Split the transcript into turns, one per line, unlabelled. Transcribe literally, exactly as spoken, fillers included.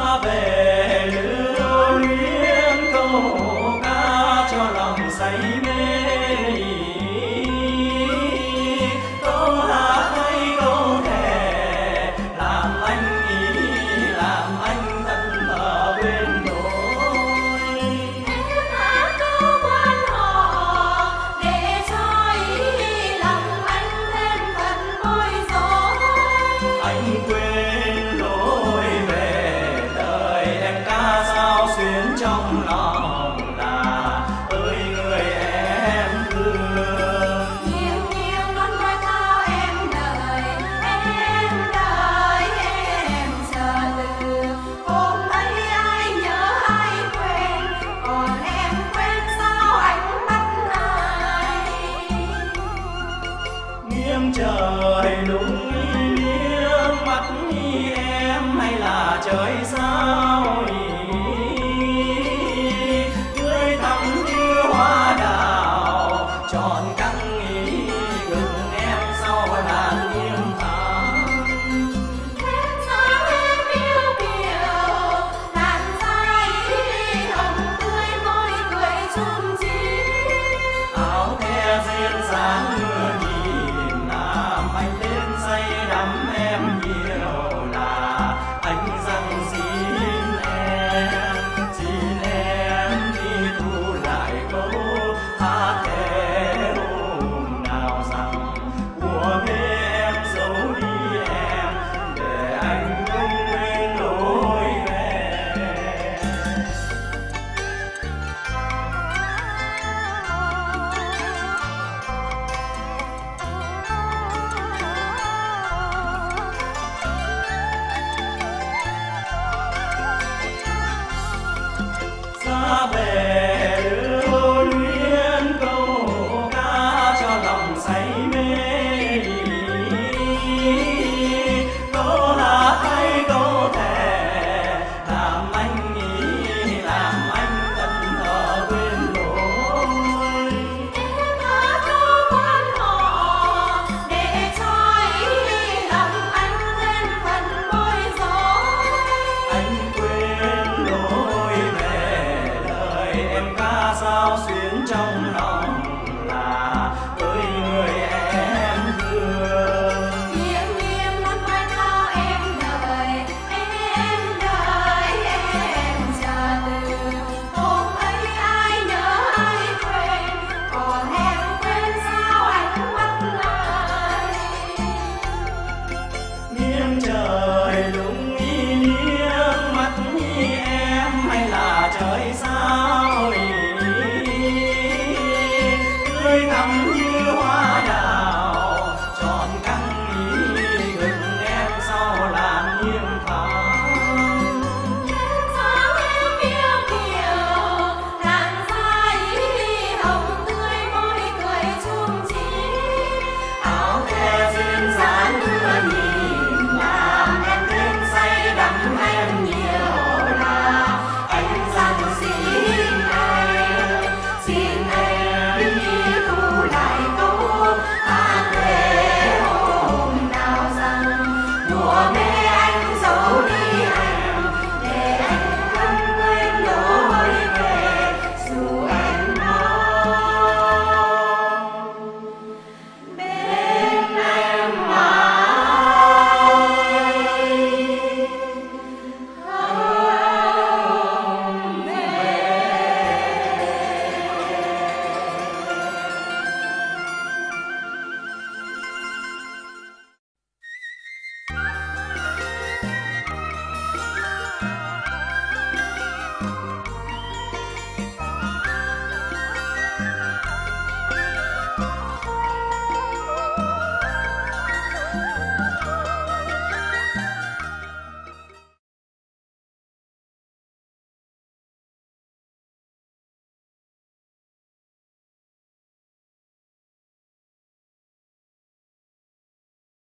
xa về lưu luyến câu ca cho lòng say mê. Câu hát hay câu thề làm anh ý, làm anh thân thờ quên nỗi.
Em hát câu quan họ để cho ý lòng anh thêm phần bối rối.
Anh quên lối về đời em ca sao xuyến trong lòng là ơi người em thương.
Nghiêng nghiêng ngón tay thao em đợi, em đợi em chờ từ. Hôm ấy ai nhớ ai quên, còn em quên sao anh bắt ai.
Nghiêng trời lung liếng mắt ý em hay là trời sao ý. Tươi thắm như hoa đào tròn căng ý gần em sau làn nghiêng tháng.
Em sáng em yêu kiều, làn da ý hồng tươi môi cười chung chín.
Áo the duyên dáng mưa nhìn làm anh lên say đắm em nhiều là anh rằng xin em, xin em đi thu lại câu hát thề hôm nào rằng của quê em giấu đi em để anh không quên lối về. Xa về lưu luyến câu ca cho lòng say mê. Câu hát hay câu thề làm anh nghĩ, làm anh thân thờ quên lối.
Em hát câu quan họ để cho ý lòng anh thêm phần bối rối.
Anh quên lối về đời em ca sao xuyến trong